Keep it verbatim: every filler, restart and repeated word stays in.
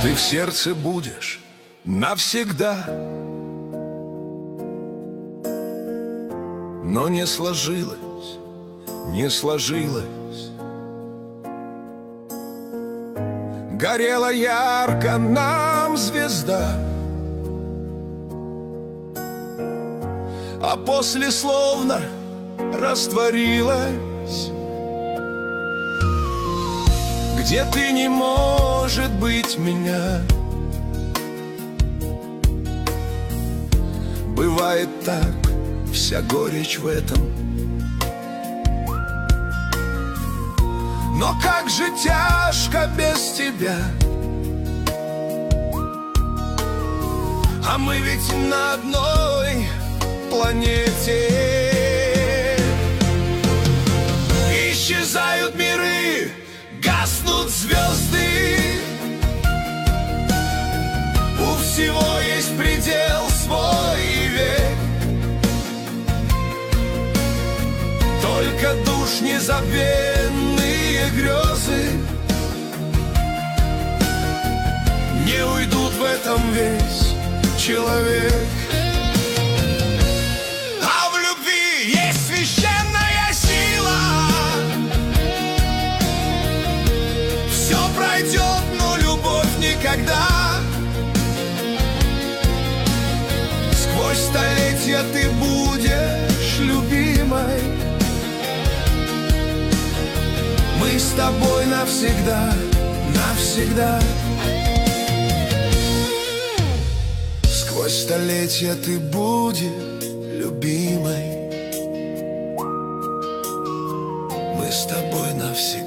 Ты в сердце будешь навсегда, но не сложилось, не сложилось. Горела ярко нам звезда, а после словно растворилась. Где ты, не может быть меня. Бывает так, вся горечь в этом. Но как же тяжко без тебя. А мы ведь на одной планете. Исчезают миры, гаснут звезды. У всего есть предел свой век. Только душ незабвенные грезы не уйдут в этом весь человек. А в любви есть священная сила. Все пройдет, но любовь никогда. Сквозь столетия ты будешь любимой. Мы с тобой навсегда, навсегда. Сквозь столетия ты будешь любимой. Мы с тобой навсегда.